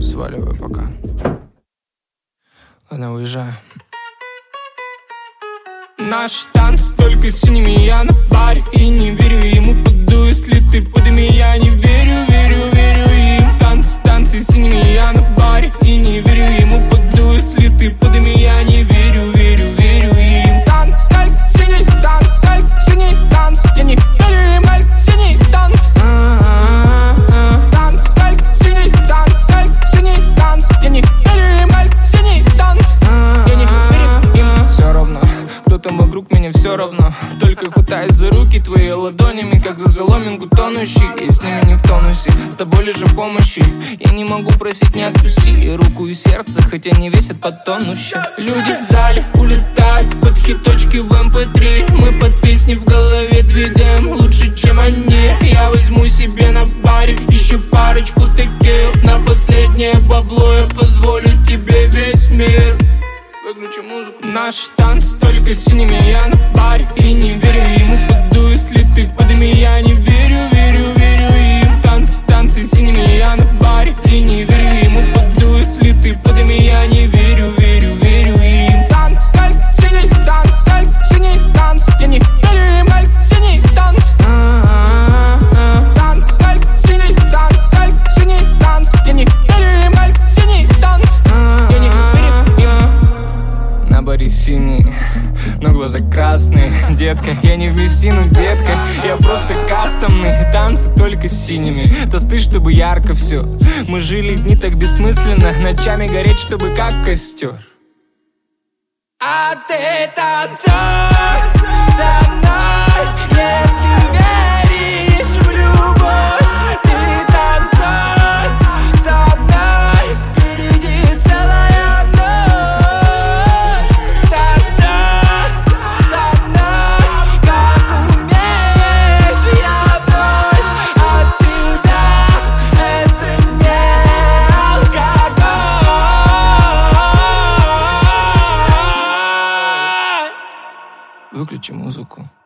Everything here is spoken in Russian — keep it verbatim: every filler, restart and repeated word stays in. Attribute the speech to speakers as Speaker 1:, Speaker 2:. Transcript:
Speaker 1: сваливаю пока. Ладно, уезжаю. Наш танц только с синими, я на паре и не верю ему, паду, если ты под ими. Я не верю, верю, верю им. Танцы, танцы с синими, я на паре и не верю ему, паду, если ты под ими. Я не верю, верю, верю им. Танц, только синий танц, только синий танц, я не верю им, только синий танц. Танц, только синий танц, только синий танц, я не верю им, только синий танц. Я не верю им. Все равно, кто там вокруг, меня все равно. Только хватаюсь за руки твои ладонями, как за соломинку тонущий. И с ними не в тонусе, с тобой лишь в помощи. Я не могу просить, не отпусти руку и сердце, хотя не весят по тонну щас. Люди в зале улетают под хиточки в эм пэ три. Мы под песни в голове двигаем лучше, чем они. Я возьму себе на баре еще парочку текил. На последнее бабло я позволю тебе весь мир. Выключи музыку. Наш танц только с синими, я на паре и не верю ему, паду, если ты под ими. Я не верю, верю, верю им. Танцы, танцы с синими, я на паре и не верю ему, паду, если ты под ими. Я не верю, верю, верю им. Танц, только синий танц, только синий танц, я не верю им, только синий танц. Танц, только синий танц, только синий танц, я не верю им, только синий танц. Я не верю им. На баре синий, но глаза красные. Детка, я не в Мессину, детка, я просто кастомный. Танцы только с синими, тосты, чтобы ярко все. Мы жили дни так бессмысленно, ночами гореть, чтобы как костер. А ты танцуй со мной, если веришь в любовь. Ты танцуй со мной, впереди целая ночь. Танцуй со мной, как умеешь, я вновь от тебя. Это не алкоголь. Выключи музыку.